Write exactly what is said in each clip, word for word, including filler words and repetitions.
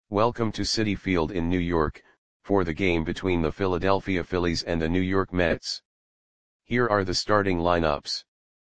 Welcome to Citi Field in New York, for the game between the Philadelphia Phillies and the New York Mets. Here are the starting lineups.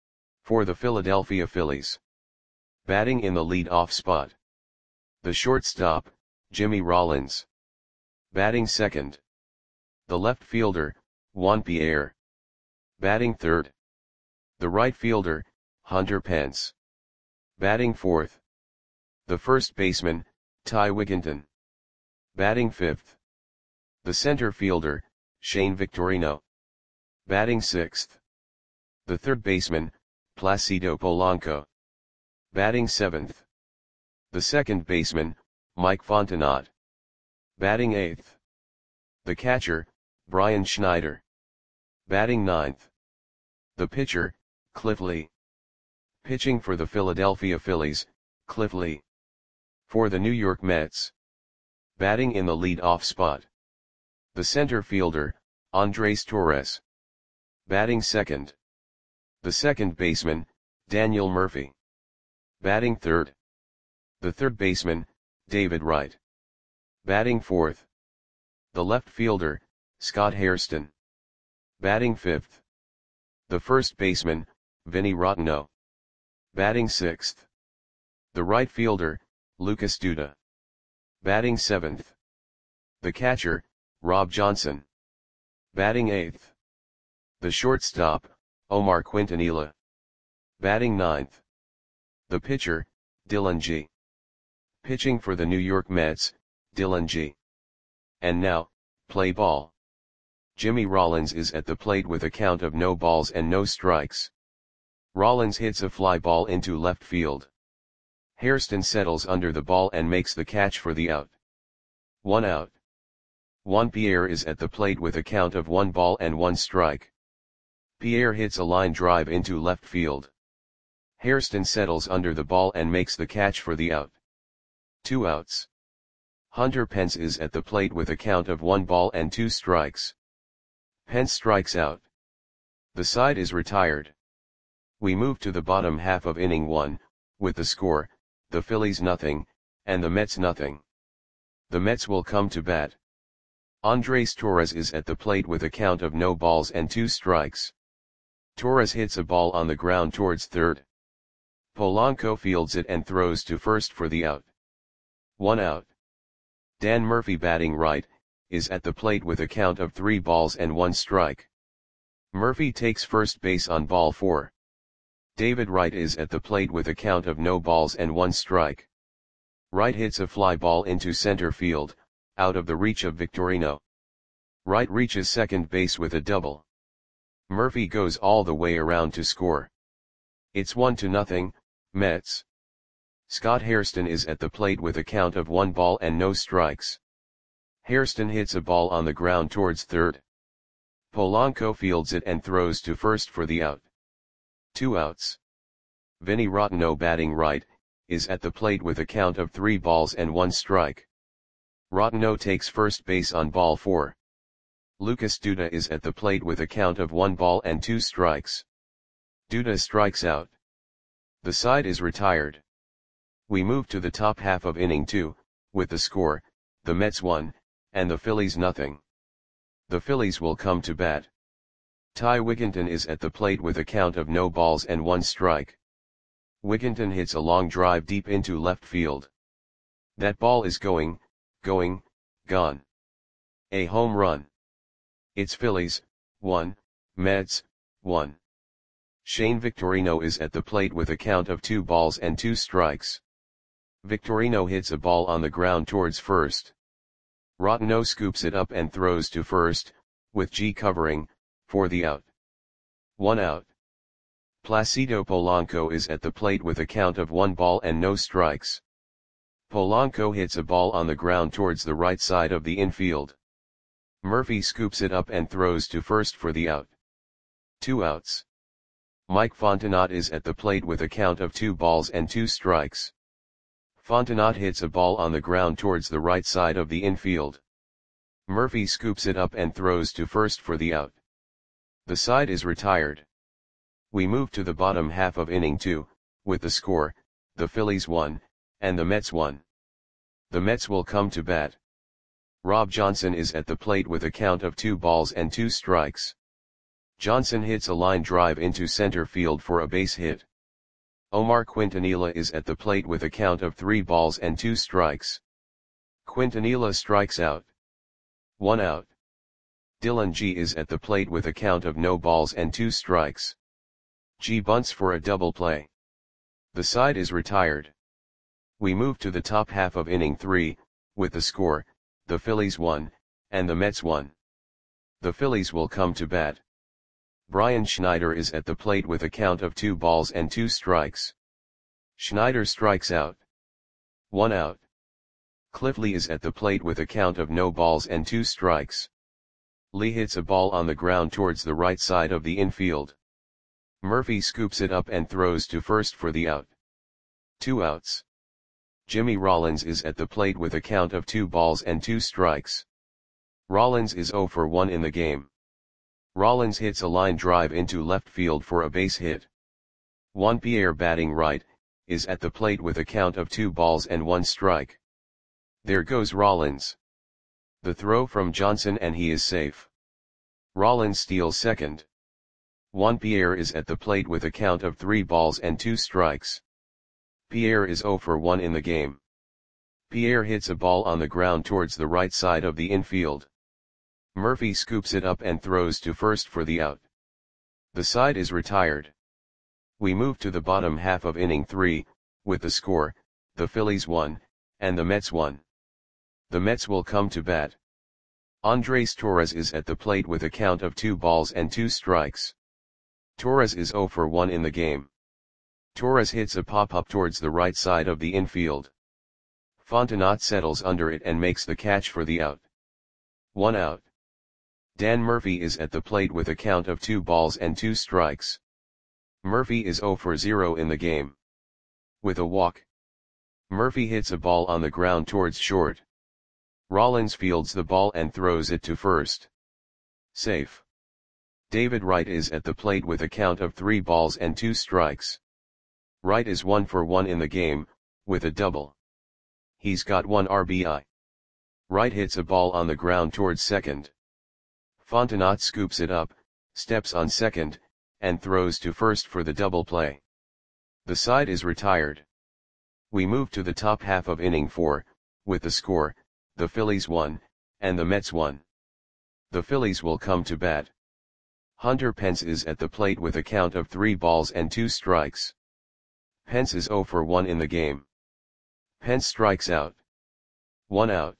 For the Philadelphia Phillies. Batting in the lead-off spot. The shortstop, Jimmy Rollins. Batting second. The left fielder, Juan Pierre. Batting third. The right fielder, Hunter Pence. Batting fourth. The first baseman, Ty Wigginton. Batting fifth. The center fielder, Shane Victorino. Batting sixth. The third baseman, Placido Polanco. Batting seventh. The second baseman, Mike Fontenot. Batting eighth. The catcher, Brian Schneider. Batting ninth. The pitcher, Cliff Lee. Pitching for the Philadelphia Phillies, Cliff Lee. For the New York Mets. Batting in the lead-off spot. The center fielder, Andres Torres. Batting second. The second baseman, Daniel Murphy. Batting third. The third baseman, David Wright. Batting fourth. The left fielder, Scott Hairston. Batting fifth. The first baseman, Vinny Rottino. Batting sixth. The right fielder, Lucas Duda. Batting seventh. The catcher, Rob Johnson. Batting eighth. The shortstop, Omar Quintanilla. Batting ninth. The pitcher, Dylan G. Pitching for the New York Mets, Dylan G. And now, play ball. Jimmy Rollins is at the plate with a count of no balls and no strikes. Rollins hits a fly ball into left field. Hairston settles under the ball and makes the catch for the out. One out. Juan Pierre is at the plate with a count of one ball and one strike. Pierre hits a line drive into left field. Hairston settles under the ball and makes the catch for the out. Two outs. Hunter Pence is at the plate with a count of one ball and two strikes. Pence strikes out. The side is retired. We move to the bottom half of inning one, with the score, the Phillies nothing, and the Mets nothing. The Mets will come to bat. Andres Torres is at the plate with a count of no balls and two strikes. Torres hits a ball on the ground towards third. Polanco fields it and throws to first for the out. One out. Dan Murphy, batting right, is at the plate with a count of three balls and one strike. Murphy takes first base on ball four. David Wright is at the plate with a count of no balls and one strike. Wright hits a fly ball into center field, out of the reach of Victorino. Wright reaches second base with a double. Murphy goes all the way around to score. It's one to nothing, Mets. Scott Hairston is at the plate with a count of one ball and no strikes. Hairston hits a ball on the ground towards third. Polanco fields it and throws to first for the out. Two outs. Vinny Rottino, batting right, is at the plate with a count of three balls and one strike. Rottino takes first base on ball four. Lucas Duda is at the plate with a count of one ball and two strikes. Duda strikes out. The side is retired. We move to the top half of inning two, with the score, the Mets one, and the Phillies nothing. The Phillies will come to bat. Ty Wigginton is at the plate with a count of no balls and one strike. Wigginton hits a long drive deep into left field. That ball is going, going, gone. A home run. It's Phillies, one, Mets, one. Shane Victorino is at the plate with a count of two balls and two strikes. Victorino hits a ball on the ground towards first. Rottino scoops it up and throws to first, with G covering, for the out. One out. Placido Polanco is at the plate with a count of one ball and no strikes. Polanco hits a ball on the ground towards the right side of the infield. Murphy scoops it up and throws to first for the out. Two outs. Mike Fontenot is at the plate with a count of two balls and two strikes. Fontenot hits a ball on the ground towards the right side of the infield. Murphy scoops it up and throws to first for the out. The side is retired. We move to the bottom half of inning two, with the score, the Phillies one, and the Mets one. The Mets will come to bat. Rob Johnson is at the plate with a count of two balls and two strikes. Johnson hits a line drive into center field for a base hit. Omar Quintanilla is at the plate with a count of three balls and two strikes. Quintanilla strikes out. One out. Dylan G is at the plate with a count of no balls and two strikes. G bunts for a double play. The side is retired. We move to the top half of inning three, with the score, the Phillies won, and the Mets won. The Phillies will come to bat. Brian Schneider is at the plate with a count of two balls and two strikes. Schneider strikes out. One out. Cliff Lee is at the plate with a count of no balls and two strikes. Lee hits a ball on the ground towards the right side of the infield. Murphy scoops it up and throws to first for the out. Two outs. Jimmy Rollins is at the plate with a count of two balls and two strikes. Rollins is zero for one in the game. Rollins hits a line drive into left field for a base hit. Juan Pierre, batting right, is at the plate with a count of two balls and one strike. There goes Rollins. The throw from Johnson and he is safe. Rollins steals second. Juan Pierre is at the plate with a count of three balls and two strikes. Pierre is zero for one in the game. Pierre hits a ball on the ground towards the right side of the infield. Murphy scoops it up and throws to first for the out. The side is retired. We move to the bottom half of inning three, with the score, the Phillies won, and the Mets won. The Mets will come to bat. Andres Torres is at the plate with a count of two balls and two strikes. Torres is zero for one in the game. Torres hits a pop-up towards the right side of the infield. Fontenot settles under it and makes the catch for the out. One out. Dan Murphy is at the plate with a count of two balls and two strikes. Murphy is zero for zero in the game. With a walk. Murphy hits a ball on the ground towards short. Rollins fields the ball and throws it to first. Safe. David Wright is at the plate with a count of three balls and two strikes. Wright is one for one in the game, with a double. He's got one R B I. Wright hits a ball on the ground towards second. Fontenot scoops it up, steps on second, and throws to first for the double play. The side is retired. We move to the top half of inning four, with the score, the Phillies won, and the Mets won. The Phillies will come to bat. Hunter Pence is at the plate with a count of three balls and two strikes. Pence is zero for one in the game. Pence strikes out. One out.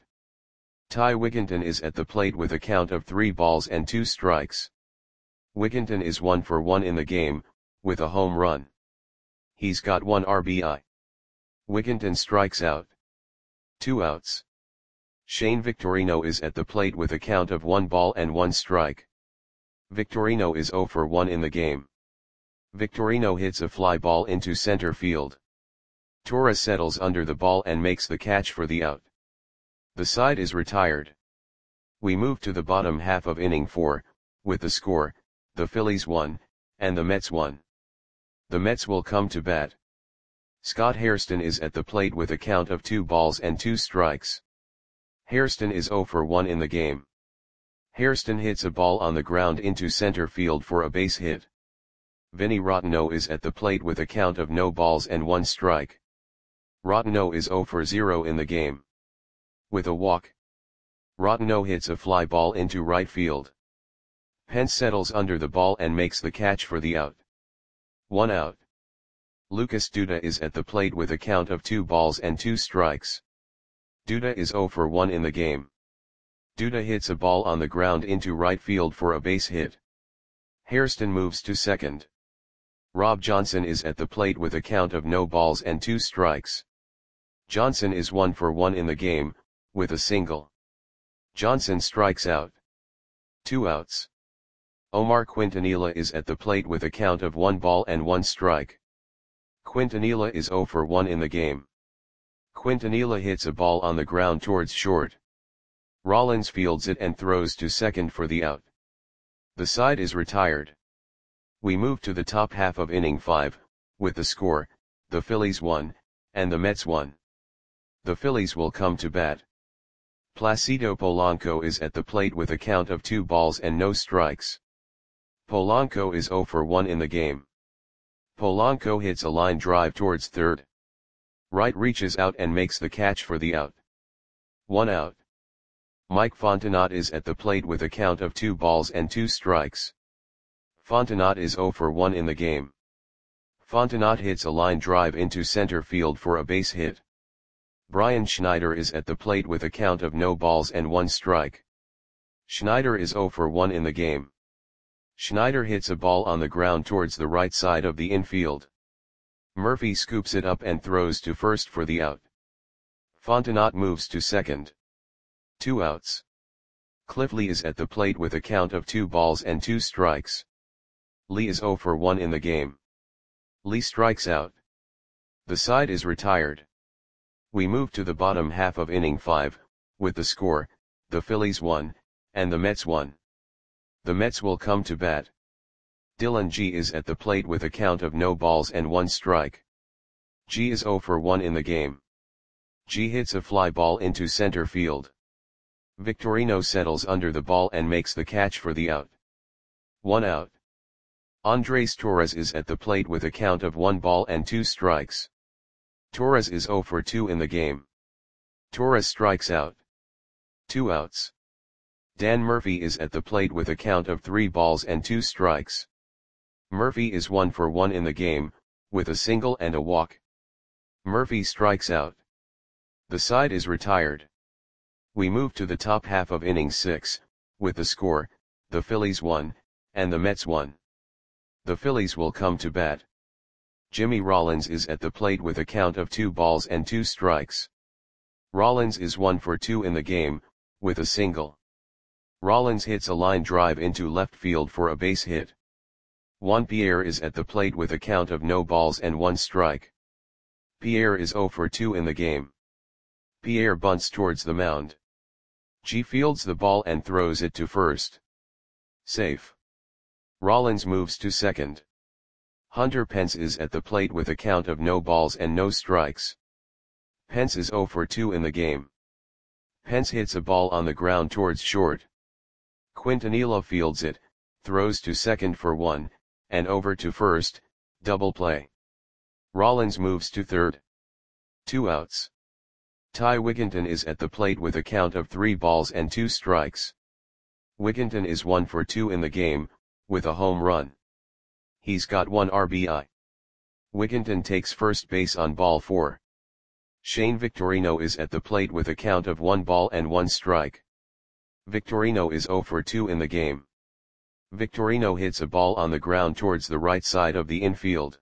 Ty Wigginton is at the plate with a count of three balls and two strikes. Wigginton is one for one in the game, with a home run. He's got one R B I. Wigginton strikes out. Two outs. Shane Victorino is at the plate with a count of one ball and one strike. Victorino is zero for one in the game. Victorino hits a fly ball into center field. Torres settles under the ball and makes the catch for the out. The side is retired. We move to the bottom half of inning four, with the score, the Phillies won, and the Mets won. The Mets will come to bat. Scott Hairston is at the plate with a count of two balls and two strikes. Hairston is zero for one in the game. Hairston hits a ball on the ground into center field for a base hit. Vinny Rotteno is at the plate with a count of no balls and one strike. Rotteno is zero for zero in the game. With a walk. Rotteno hits a fly ball into right field. Pence settles under the ball and makes the catch for the out. One out. Lucas Duda is at the plate with a count of two balls and two strikes. Duda is zero for one in the game. Duda hits a ball on the ground into right field for a base hit. Hairston moves to second. Rob Johnson is at the plate with a count of no balls and two strikes. Johnson is one for one in the game, with a single. Johnson strikes out. Two outs. Omar Quintanilla is at the plate with a count of one ball and one strike. Quintanilla is zero for one in the game. Quintanilla hits a ball on the ground towards short. Rollins fields it and throws to second for the out. The side is retired. We move to the top half of inning five, with the score, the Phillies won, and the Mets won. The Phillies will come to bat. Placido Polanco is at the plate with a count of two balls and no strikes. Polanco is zero for one in the game. Polanco hits a line drive towards third. Wright reaches out and makes the catch for the out. One out. Mike Fontenot is at the plate with a count of two balls and two strikes. Fontenot is zero for one in the game. Fontenot hits a line drive into center field for a base hit. Brian Schneider is at the plate with a count of no balls and one strike. Schneider is zero for one in the game. Schneider hits a ball on the ground towards the right side of the infield. Murphy scoops it up and throws to first for the out. Fontenot moves to second. Two outs. Cliff Lee is at the plate with a count of two balls and two strikes. Lee is zero for one in the game. Lee strikes out. The side is retired. We move to the bottom half of inning five, with the score, the Phillies won, and the Mets won. The Mets will come to bat. Dylan G is at the plate with a count of no balls and one strike. G is zero for one in the game. G hits a fly ball into center field. Victorino settles under the ball and makes the catch for the out. One out. Andres Torres is at the plate with a count of one ball and two strikes. Torres is zero for two in the game. Torres strikes out. Two outs. Dan Murphy is at the plate with a count of three balls and two strikes. Murphy is one for one in the game, with a single and a walk. Murphy strikes out. The side is retired. We move to the top half of inning six, with the score, the Phillies won, and the Mets won. The Phillies will come to bat. Jimmy Rollins is at the plate with a count of two balls and two strikes. Rollins is one for two in the game, with a single. Rollins hits a line drive into left field for a base hit. Juan Pierre is at the plate with a count of no balls and one strike. Pierre is zero for two in the game. Pierre bunts towards the mound. G fields the ball and throws it to first. Safe. Rollins moves to second. Hunter Pence is at the plate with a count of no balls and no strikes. Pence is zero for two in the game. Pence hits a ball on the ground towards short. Quintanilla fields it, throws to second for one, and over to first, double play. Rollins moves to third. Two outs. Ty Wigginton is at the plate with a count of three balls and two strikes. Wigginton is one for two in the game, with a home run. He's got one R B I. Wigginton takes first base on ball four. Shane Victorino is at the plate with a count of one ball and one strike. Victorino is zero for two in the game. Victorino hits a ball on the ground towards the right side of the infield.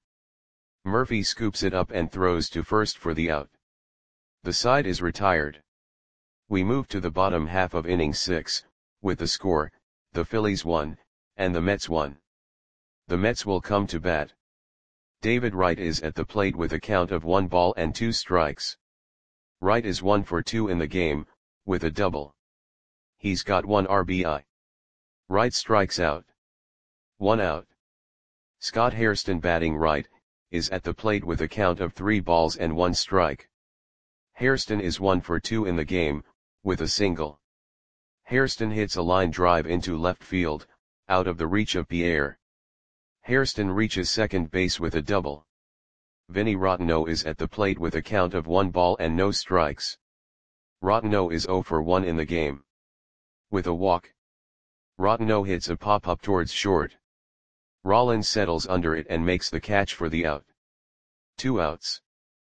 Murphy scoops it up and throws to first for the out. The side is retired. We move to the bottom half of inning six, with the score, the Phillies won, and the Mets won. The Mets will come to bat. David Wright is at the plate with a count of one ball and two strikes. Wright is one for two in the game, with a double. He's got one R B I. Wright strikes out. One out. Scott Hairston batting right, is at the plate with a count of three balls and one strike. Hairston is one for two in the game, with a single. Hairston hits a line drive into left field, out of the reach of Pierre. Hairston reaches second base with a double. Vinny Rotteno is at the plate with a count of one ball and no strikes. Rotteno is zero for one in the game. With a walk. Rotteno hits a pop-up towards short. Rollins settles under it and makes the catch for the out. Two outs.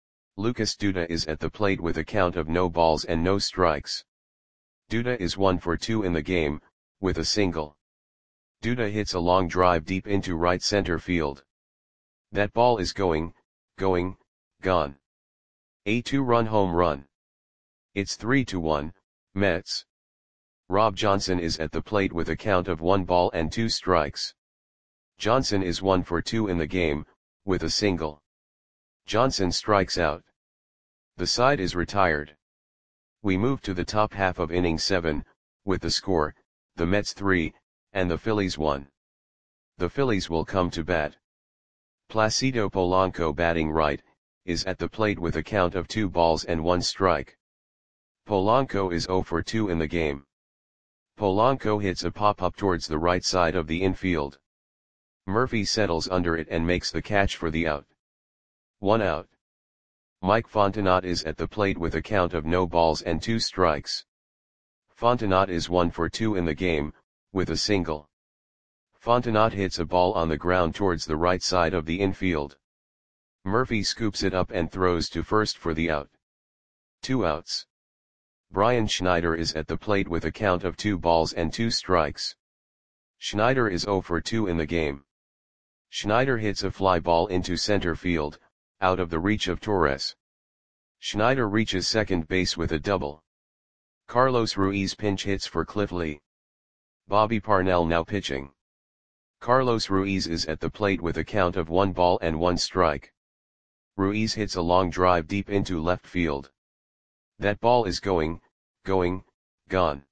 Lucas Duda is at the plate with a count of no balls and no strikes. Duda is one for two in the game, with a single. Duda hits a long drive deep into right center field. That ball is going, going, gone. A two-run home run. It's three to one, Mets. Rob Johnson is at the plate with a count of one ball and two strikes. Johnson is one for two in the game, with a single. Johnson strikes out. The side is retired. We move to the top half of inning seven, with the score, the Mets three, and the Phillies one. The Phillies will come to bat. Placido Polanco batting right, is at the plate with a count of two balls and one strike. Polanco is zero for two in the game. Polanco hits a pop-up towards the right side of the infield. Murphy settles under it and makes the catch for the out. One out. Mike Fontenot is at the plate with a count of no balls and two strikes. Fontenot is one for two in the game, with a single. Fontenot hits a ball on the ground towards the right side of the infield. Murphy scoops it up and throws to first for the out. Two outs. Brian Schneider is at the plate with a count of two balls and two strikes. Schneider is zero for two in the game. Schneider hits a fly ball into center field, out of the reach of Torres. Schneider reaches second base with a double. Carlos Ruiz pinch hits for Cliff Lee. Bobby Parnell now pitching. Carlos Ruiz is at the plate with a count of one ball and one strike. Ruiz hits a long drive deep into left field. That ball is going, going, gone.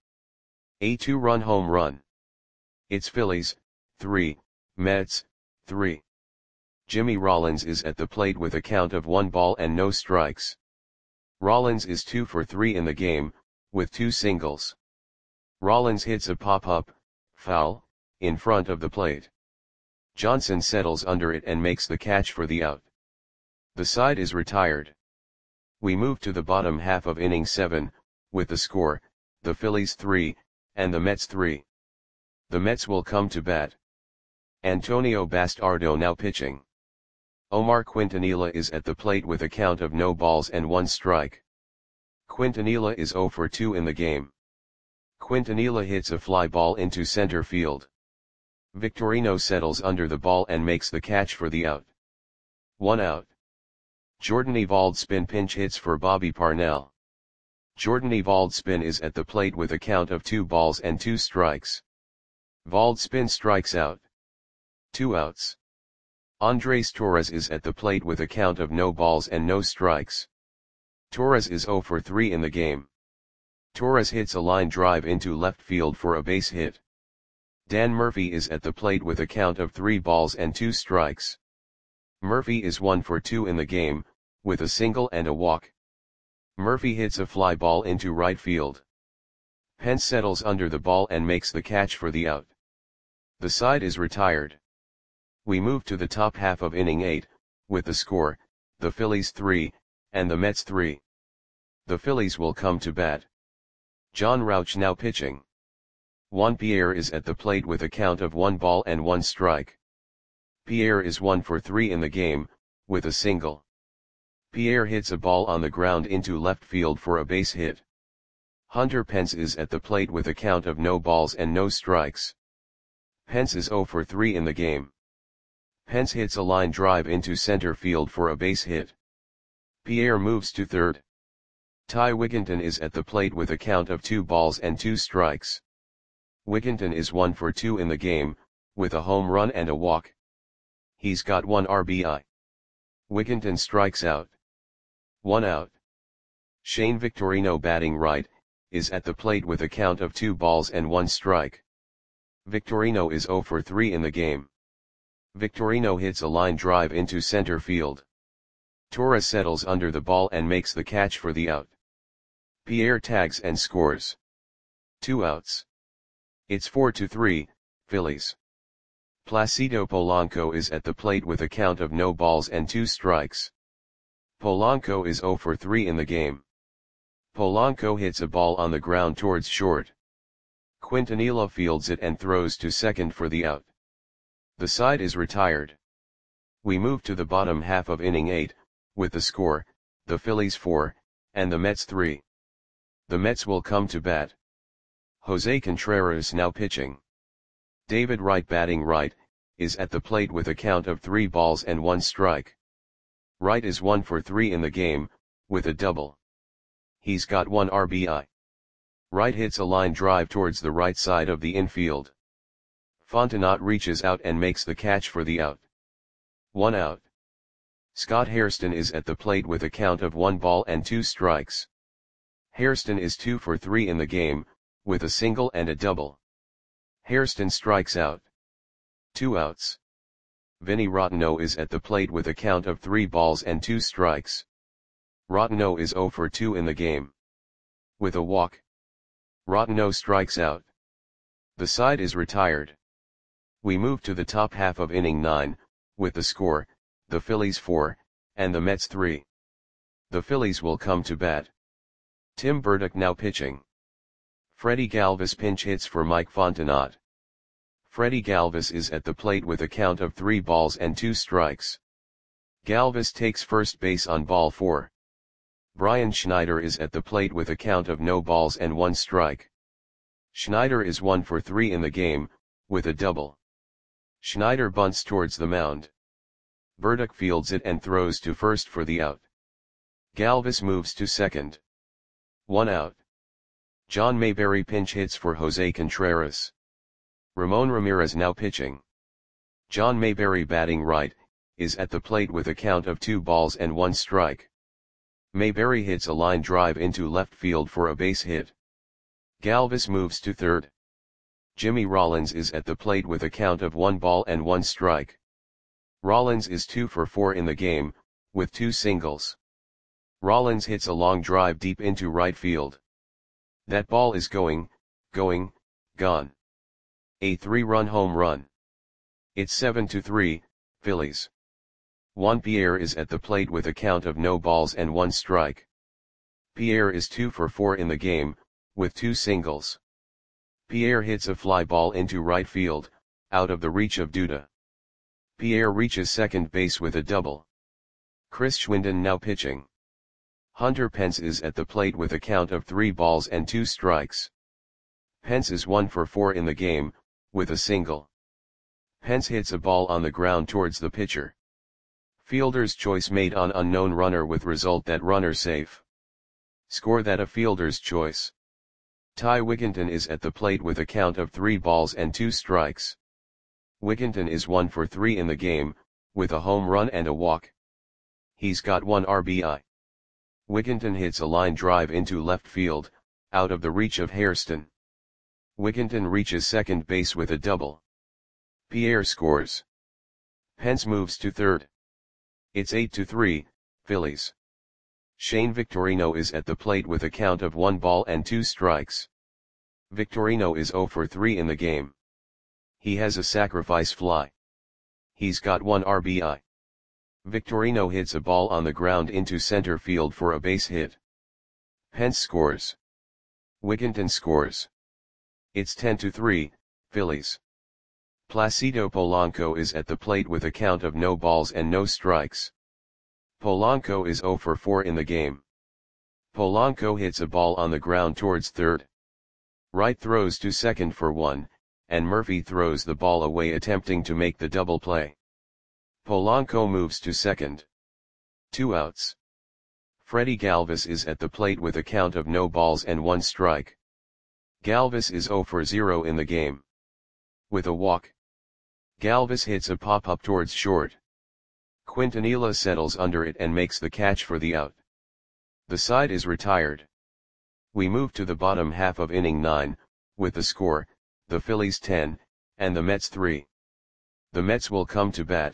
A two-run home run. It's Phillies, three, Mets, three. Jimmy Rollins is at the plate with a count of one ball and no strikes. Rollins is two for three in the game, with two singles. Rollins hits a pop-up, foul, in front of the plate. Johnson settles under it and makes the catch for the out. The side is retired. We move to the bottom half of inning seven, with the score, the Phillies three, and the Mets three. The Mets will come to bat. Antonio Bastardo now pitching. Omar Quintanilla is at the plate with a count of no balls and one strike. Quintanilla is zero for two in the game. Quintanilla hits a fly ball into center field. Victorino settles under the ball and makes the catch for the out. One out. Jordan Evalds-Spin pinch hits for Bobby Parnell. Jordan Evalds-Spin is at the plate with a count of two balls and two strikes. Vald-Spin strikes out. Two outs. Andres Torres is at the plate with a count of no balls and no strikes. Torres is zero for three in the game. Torres hits a line drive into left field for a base hit. Dan Murphy is at the plate with a count of three balls and two strikes. Murphy is one for two in the game, with a single and a walk. Murphy hits a fly ball into right field. Pence settles under the ball and makes the catch for the out. The side is retired. We move to the top half of inning eight, with the score, the Phillies three, and the Mets three. The Phillies will come to bat. John Rauch now pitching. Juan Pierre is at the plate with a count of one ball and one strike. Pierre is one for three in the game, with a single. Pierre hits a ball on the ground into left field for a base hit. Hunter Pence is at the plate with a count of no balls and no strikes. Pence is zero for three in the game. Pence hits a line drive into center field for a base hit. Pierre moves to third. Ty Wigginton is at the plate with a count of two balls and two strikes. Wigginton is one for two in the game, with a home run and a walk. He's got one R B I. Wigginton strikes out. One out. Shane Victorino batting right, is at the plate with a count of two balls and one strike. Victorino is zero for three in the game. Victorino hits a line drive into center field. Torres settles under the ball and makes the catch for the out. Pierre tags and scores. Two outs. It's four to three, Phillies. Placido Polanco is at the plate with a count of no balls and two strikes. Polanco is zero for three in the game. Polanco hits a ball on the ground towards short. Quintanilla fields it and throws to second for the out. The side is retired. We move to the bottom half of inning eight, with the score, the Phillies four, and the Mets three. The Mets will come to bat. Jose Contreras now pitching. David Wright batting right, is at the plate with a count of three balls and one strike. Wright is one for three in the game, with a double. He's got one R B I. Wright hits a line drive towards the right side of the infield. Fontenot reaches out and makes the catch for the out. One out. Scott Hairston is at the plate with a count of one ball and two strikes. Hairston is two for three in the game, with a single and a double. Hairston strikes out. Two outs. Vinny Rotteno is at the plate with a count of three balls and two strikes. Rotteno is zero for two in the game. With a walk, Rotteno strikes out. The side is retired. We move to the top half of inning nine, with the score, the Phillies four, and the Mets three. The Phillies will come to bat. Tim Burdick now pitching. Freddie Galvis pinch hits for Mike Fontenot. Freddie Galvis is at the plate with a count of three balls and two strikes. Galvis takes first base on ball four. Brian Schneider is at the plate with a count of no balls and one strike. Schneider is one for three in the game, with a double. Schneider bunts towards the mound. Burdick fields it and throws to first for the out. Galvis moves to second. One out. John Mayberry pinch hits for Jose Contreras. Ramon Ramirez now pitching. John Mayberry batting right, is at the plate with a count of two balls and one strike. Mayberry hits a line drive into left field for a base hit. Galvis moves to third. Jimmy Rollins is at the plate with a count of one ball and one strike. Rollins is two for four in the game, with two singles. Rollins hits a long drive deep into right field. That ball is going, going, gone. A three-run home run. It's seven to three, Phillies. Juan Pierre is at the plate with a count of no balls and one strike. Pierre is two for four in the game, with two singles. Pierre hits a fly ball into right field, out of the reach of Duda. Pierre reaches second base with a double. Chris Schwinden now pitching. Hunter Pence is at the plate with a count of three balls and two strikes. Pence is one for four in the game, with a single. Pence hits a ball on the ground towards the pitcher. Fielder's choice made on unknown runner with result that runner safe. Score that a fielder's choice. Ty Wigginton is at the plate with a count of three balls and two strikes. Wigginton is one for three in the game, with a home run and a walk. He's got one R B I. Wigginton hits a line drive into left field, out of the reach of Hairston. Wigginton reaches second base with a double. Pierre scores. Pence moves to third. It's eight to three, Phillies. Shane Victorino is at the plate with a count of one ball and two strikes. Victorino is zero for three in the game. He has a sacrifice fly. He's got one R B I. Victorino hits a ball on the ground into center field for a base hit. Pence scores. Wigginton scores. It's ten to three, Phillies. Placido Polanco is at the plate with a count of no balls and no strikes. Polanco is zero for four in the game. Polanco hits a ball on the ground towards third. Wright throws to second for one, and Murphy throws the ball away attempting to make the double play. Polanco moves to second. Two outs. Freddie Galvis is at the plate with a count of no balls and one strike. Galvis is zero for zero in the game. With a walk, Galvis hits a pop-up towards short. Quintanilla settles under it and makes the catch for the out. The side is retired. We move to the bottom half of inning nine, with the score, the Phillies ten, and the Mets three. The Mets will come to bat.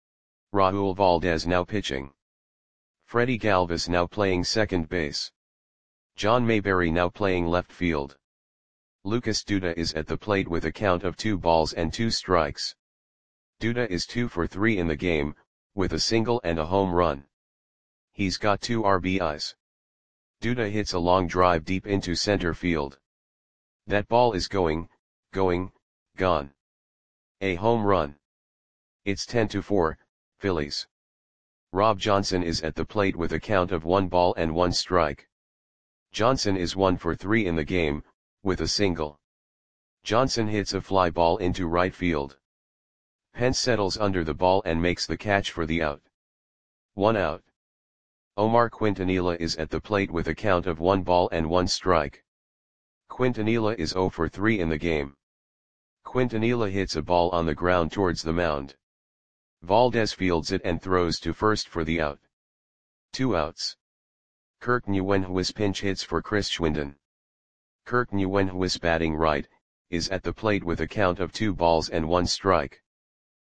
Raul Valdez now pitching. Freddie Galvis now playing second base. John Mayberry now playing left field. Lucas Duda is at the plate with a count of two balls and two strikes. Duda is two for three in the game, with a single and a home run. He's got two R B Is. Duda hits a long drive deep into center field. That ball is going, going, gone. A home run. It's ten to four, Phillies. Rob Johnson is at the plate with a count of one ball and one strike. Johnson is one for three in the game, with a single. Johnson hits a fly ball into right field. Pence settles under the ball and makes the catch for the out. One out. Omar Quintanilla is at the plate with a count of one ball and one strike. Quintanilla is zero for three in the game. Quintanilla hits a ball on the ground towards the mound. Valdez fields it and throws to first for the out. Two outs. Kirk Nguyenhuis pinch hits for Chris Schwinden. Kirk Nguyenhuis batting right, is at the plate with a count of two balls and one strike.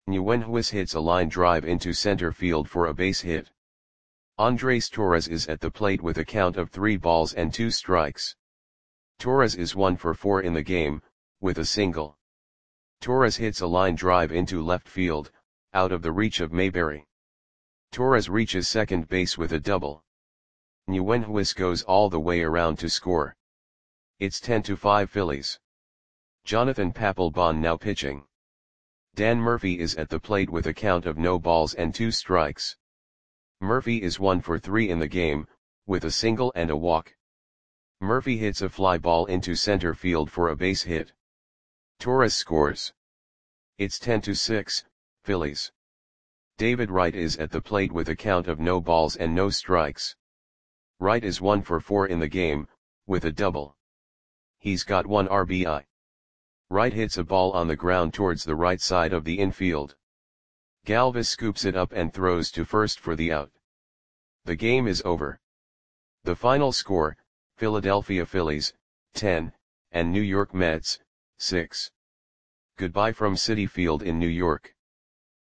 Ñuenhuis hits a line drive into center field for a base hit. Andres Torres is at the plate with a count of three balls and two strikes. Torres is one for four in the game, with a single. Torres hits a line drive into left field, out of the reach of Mayberry. Torres reaches second base with a double. Ñuenhuis goes all the way around to score. It's ten to five Phillies. Jonathan Papelbon now pitching. Dan Murphy is at the plate with a count of no balls and two strikes. Murphy is one for three in the game, with a single and a walk. Murphy hits a fly ball into center field for a base hit. Torres scores. It's ten to six, Phillies. David Wright is at the plate with a count of no balls and no strikes. Wright is one for four in the game, with a double. He's got one R B I. Wright hits a ball on the ground towards the right side of the infield. Galvis scoops it up and throws to first for the out. The game is over. The final score, Philadelphia Phillies, ten, and New York Mets, six. Goodbye from Citi Field in New York.